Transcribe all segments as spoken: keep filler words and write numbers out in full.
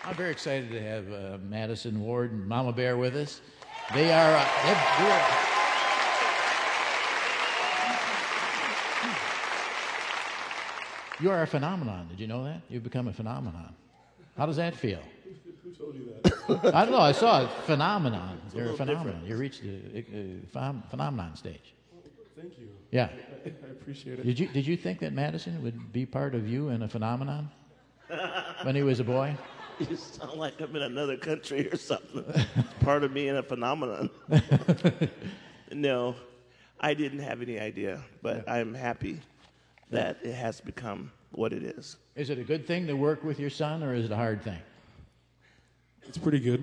I'm very excited to have uh, Madison Ward and Mama Bear with us. They are. Uh, they're, they're, you are a phenomenon. Did you know that? You've become a phenomenon. How does that feel? Who told you that? I don't know. I saw a phenomenon. It's a You're a little phenomenon. different. You reached the uh, phenomenon stage. Thank you. Yeah. I, I appreciate it. Did you did you think that Madison would be part of you in a phenomenon when he was a boy? You sound like I'm in another country or something. Part of me in a phenomenon. No, I didn't have any idea, but I'm happy that it has become what it is. Is it a good thing to work with your son, or is it a hard thing? It's pretty good.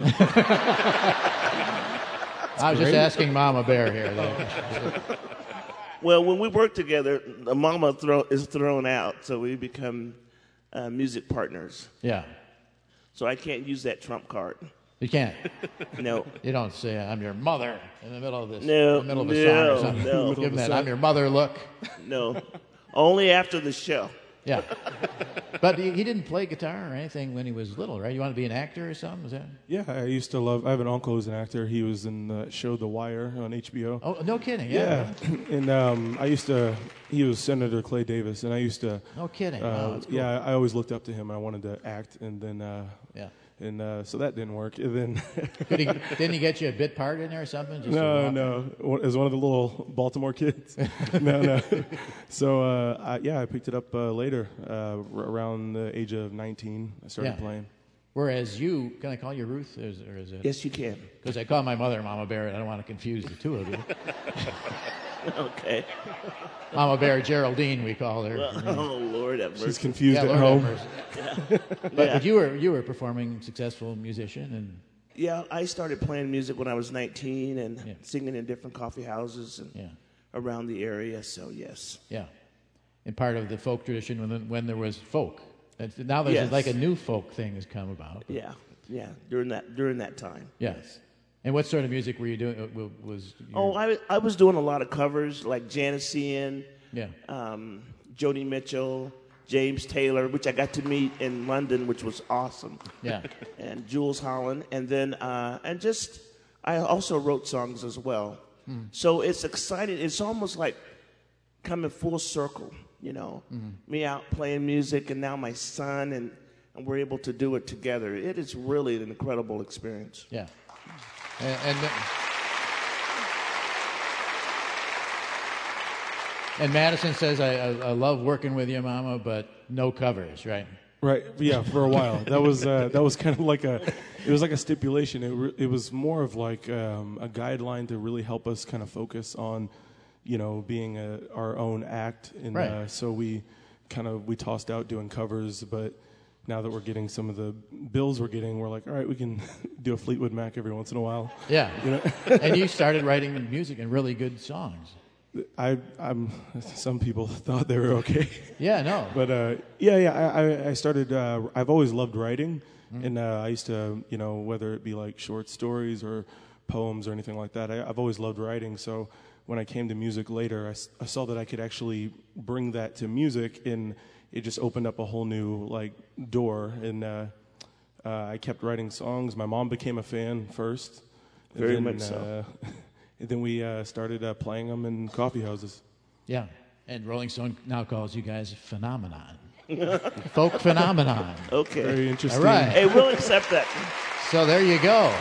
I was just asking Mama Bear here. Well, when we work together, the mama throw, is thrown out, so we become uh, music partners. Yeah. So I can't use that trump card. You can't. No. You don't say I'm your mother in the middle of this. No, in the middle of a no, song or something. no. Give him that I'm your mother look. No. Only after the show. Yeah. But he, he didn't play guitar or anything when he was little, right? You want to be an actor or something? Was that? Yeah, I used to love. I have an uncle who's an actor. He was in the show The Wire on H B O. Oh, no kidding. Yeah. Yeah, and um, I used to. He was Senator Clay Davis, and I used to. No kidding. Uh, Wow, that's cool. Yeah, I always looked up to him. And I wanted to act, and then. Uh, Yeah. And uh, so that didn't work. And then. Did he, didn't he get you a bit part in there or something? Just to No, walk no. As one of the little Baltimore kids. no, no. So uh, I, yeah, I picked it up uh, later, uh, r- around the age of nineteen. I started Yeah. playing. Whereas you, can I call you Ruth? Or is, or is it? Yes, you can. Because I call my mother Mama Bear, and I don't want to confuse the two of you. Okay. Mama Bear Geraldine, we call her. Well, oh, Lord have mercy. She's confused Yeah, at Lord home. have mercy. But, Yeah. but you were you were a performing, successful musician, and Yeah, I started playing music when I was nineteen and Yeah. singing in different coffee houses and yeah, around the area, so yes. yeah, and part of the folk tradition when when there was folk. That's, now there's Yes. like a new folk thing has come about. Yeah, yeah, during that during that time. Yes. And what sort of music were you doing? uh, wa- Was your, Oh, I, I was doing a lot of covers like Janiscian, yeah, um, Joni Mitchell, James Taylor, which I got to meet in London, which was awesome, yeah, and Jules Holland, and then uh, and just I also wrote songs as well. So it's exciting. It's almost like coming full circle, you know. Me out playing music, and now my son, and, and we're able to do it together. It is really an incredible experience. yeah, and. and And Madison says, I, I, I love working with you, Mama, but no covers, right? Right. Yeah. For a while, that was uh, that was kind of like a, it was like a stipulation. It re- it was more of like um, a guideline to really help us kind of focus on, you know, being a, our own act. And Right. uh, so we kind of we tossed out doing covers, but now that we're getting some of the bills we're getting, we're like, all right, we can do a Fleetwood Mac every once in a while. Yeah. You know. And you started writing music and really good songs. I I'm some people thought they were okay. Yeah, no. But uh, yeah, yeah, I, I- I started. Uh, I've always loved writing, and uh, I used to, you know, whether it be like short stories or poems or anything like that. I, I've always loved writing. So when I came to music later, I, s- I saw that I could actually bring that to music, and it just opened up a whole new like door. And uh, uh, I kept writing songs. My mom became a fan first. and Very then, much so. Uh, and then we uh, started uh, playing them in coffee houses. Yeah. And Rolling Stone now calls you guys phenomenon. Folk phenomenon. Okay. Very interesting. All right. Hey, we'll accept that. So there you go.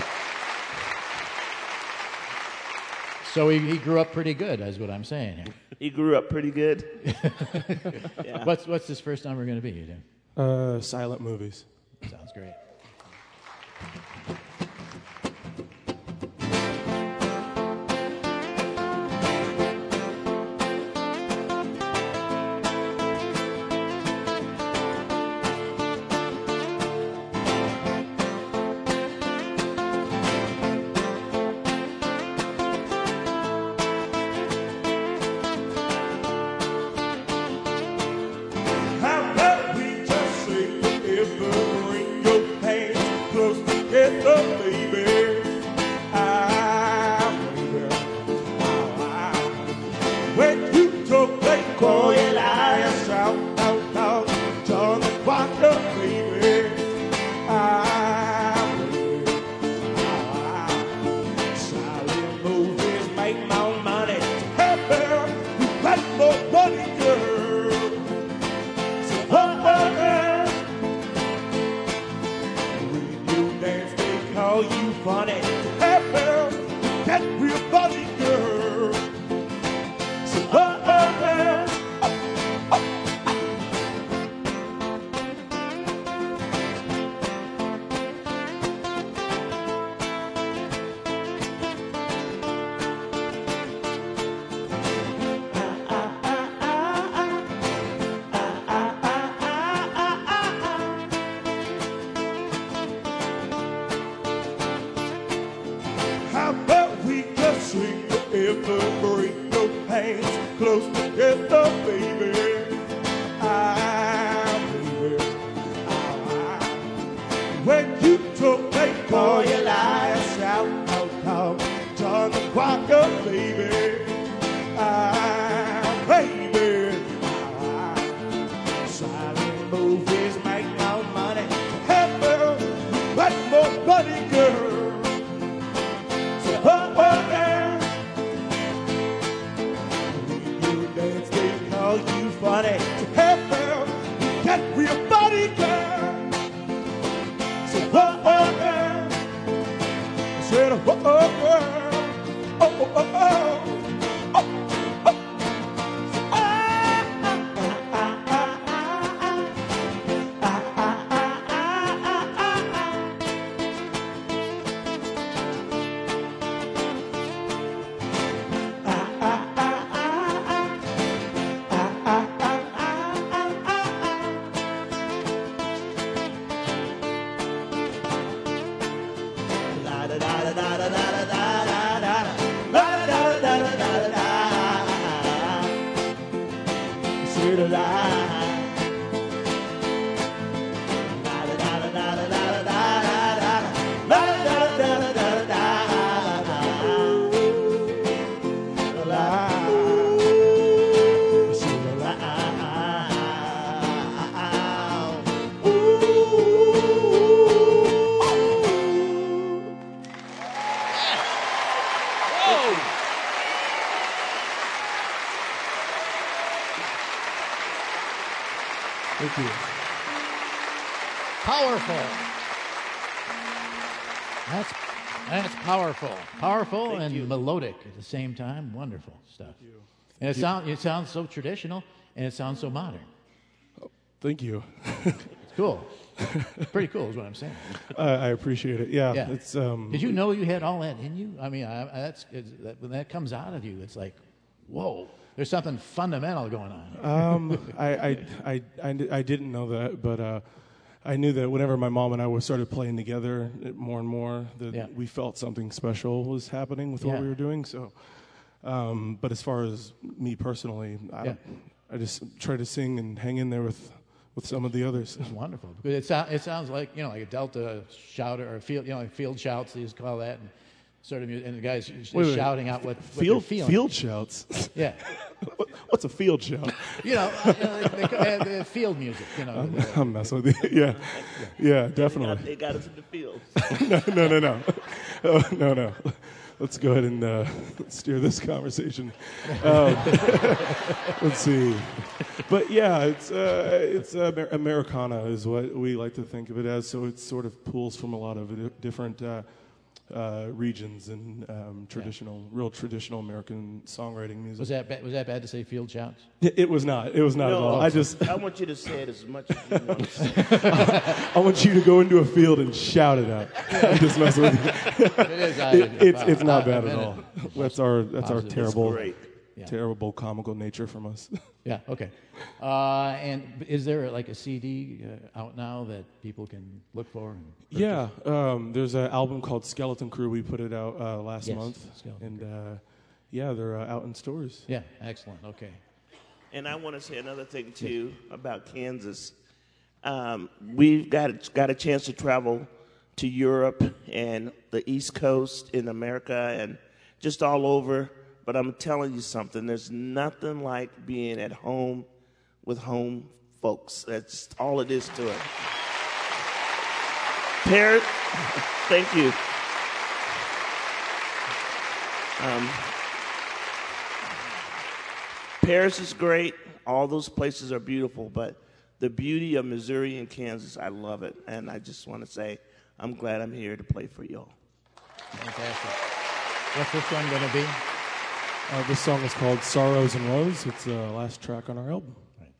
So he, he grew up pretty good, is what I'm saying here. He grew up pretty good. Yeah. What's what's this first number going to be? You do? Uh, silent movies. Sounds great. How about we just say evergreen, your call you funny. Hey, girl, that real funny girl. So, oh, oh, oh. How about we just swing forever, break no hands, close together, baby. Ah, baby. Ah, when you talk, they call you liar, shout, out, out, turn the clock up, baby. Ah, baby. Ah, silent movies make no money. Hey, girl, what more money, girl? Oh, oh, girl. When you dance, they call you funny. Hey, girl, you got real funny, girl. So, oh, oh, girl. I said, oh, oh, girl. Oh, oh, oh, oh. Oh, oh. So, ah, ah, ah, ah, ah, ah. Ah, ah, ah, ah, ah, ah, ah. Thank you. Powerful. That's that's powerful. Powerful Thank and you. melodic at the same time. Wonderful stuff. And it sounds it sounds so traditional and it sounds so modern. Thank you. It's cool. It's pretty cool is what I'm saying. I, I appreciate it. Yeah, Yeah. it's. Um, Did you know you had all that in you? I mean, I, I, that's it's, that, when that comes out of you, it's like, whoa, there's something fundamental going on. Um, I, I, I, I, I didn't know that, but uh, I knew that whenever my mom and I were started playing together it- more and more, that Yeah. we felt something special was happening with Yeah. what we were doing. So, um, but as far as me personally, I, Yeah. I just try to sing and hang in there with, with some of the others. It's wonderful because it, so, it sounds like you know like a Delta shouter or a field you know like field shouts they used to call that and sort of mu- and the guys just Wait, wait. shouting out what, what they're Field, feeling. field shouts. Yeah, What- What's a field shout? you know, uh, you know they, they, they, they field music. You know, the- I'm messing with you. Yeah, yeah, They definitely. got, they got us in the field. no, no, no, oh, no, no. Let's go ahead and uh, steer this conversation. Um, let's see. But yeah, it's uh, it's uh, Amer- Americana is what we like to think of it as. So it sort of pulls from a lot of di- different uh, uh, regions and um, traditional, real traditional American songwriting music. was that bad, was that bad to say field shouts? It, it was not. It was not at No, all. I just I want you to say it as much as you want to say. I want you to go into a field and shout it out. I'm just messing with you. It is. I, It, it's it's not I- bad I've at been all. in- That's our that's our Positive. terrible Great. Yeah. terrible comical nature from us. Yeah. Okay. Uh, and is there like a C D uh, out now that people can look for? And purchase? Yeah, um, there's an album called Skeleton Crew. We put it out uh, last Yes, month, Skeleton and uh, yeah, they're uh, out in stores. Yeah. Excellent. Okay. And I want to say another thing too about Kansas. Um, we've got got a chance to travel to Europe and the East Coast in America and just all over. But I'm telling you something. There's nothing like being at home with home folks. That's all it is to it. Paris, thank you. Um, Paris is great. All those places are beautiful, but the beauty of Missouri and Kansas, I love it. And I just want to say I'm glad I'm here to play for y'all. Fantastic. What's this one going to be? Uh, this song is called Sorrows and Woes. It's the last track on our album. Right.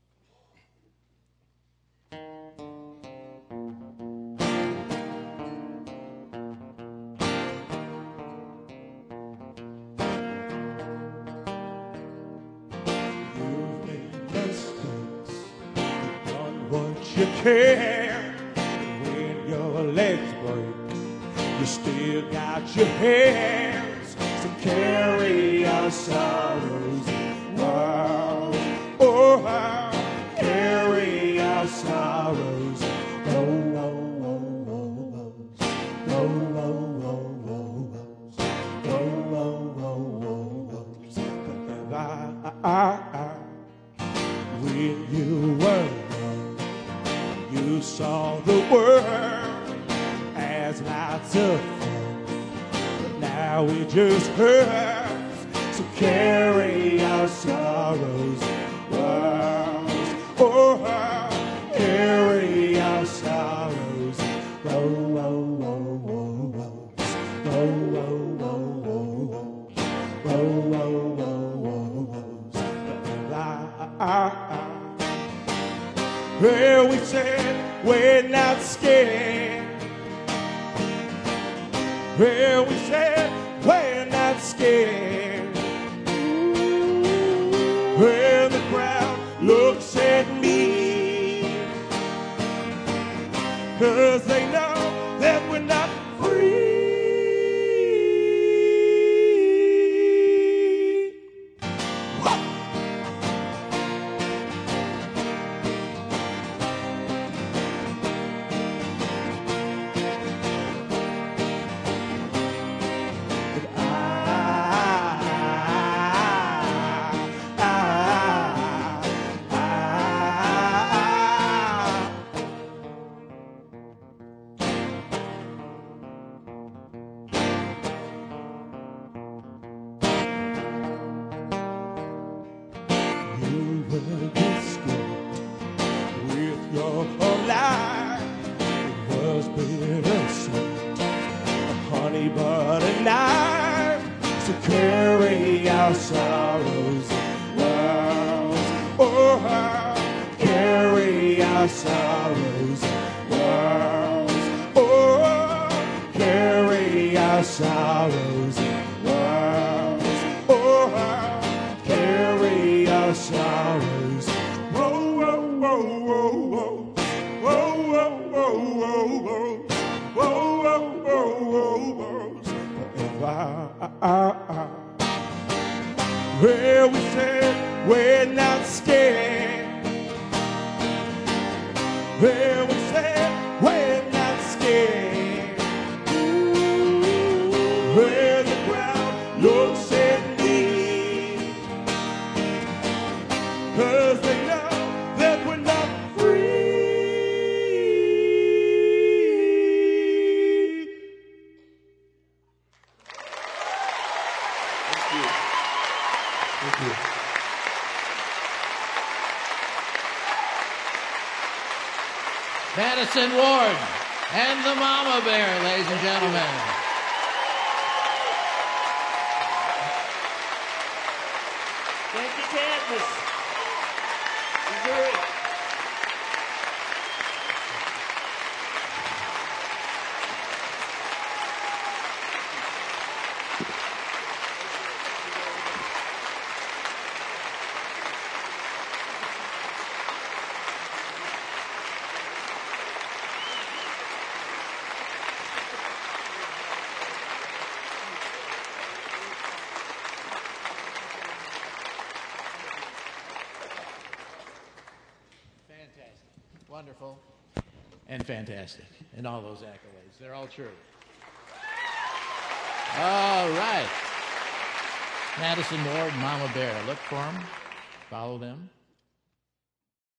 You've made mistakes, you've done what you can. When your legs break, you still got your hands. So carry your sorrows. Wow. Oh, how carry your sorrows. Oh, oh, oh, oh, oh. Oh, oh, oh, oh, oh. Oh, oh, oh, oh, oh. But I, I, I, when you were young, you saw the world as lots of fun. But now it just hurts. So carry our sorrows. Woes. Oh, carry our sorrows. Oh, oh, oh, oh, oh. Oh, oh, oh, oh, oh. Oh, oh, oh, oh, oh. I, I, I. Well, we said we're not scared. Well, we said we're not scared. Well, the crowd looks at me, 'cause they know that we're not free. You were this good with your whole life. It was bittersweet, a honey butter knife. So carry our sorrows. Woes. Oh, how carry our sorrows. Woes. Oh, carry our sorrows. Woes. Oh, how carry our sorrows. Whoa, whoa, whoa, whoa, whoa. Whoa, whoa, whoa, whoa, whoa. Whoa, whoa, whoa, whoa, whoa. I, I, I. Well, we said we're not scared. Well, we said we're not scared. Well, the crowd looks at me, 'cause they know that we're not free. Thank you. Thank you. Madison Ward and the Mama Bear, ladies and gentlemen. Thank you, Candace. Great. Fantastic. Wonderful. And fantastic. And all those accolades. They're all true. All right. Madison Ward, Mama Bear. Look for them. Follow them.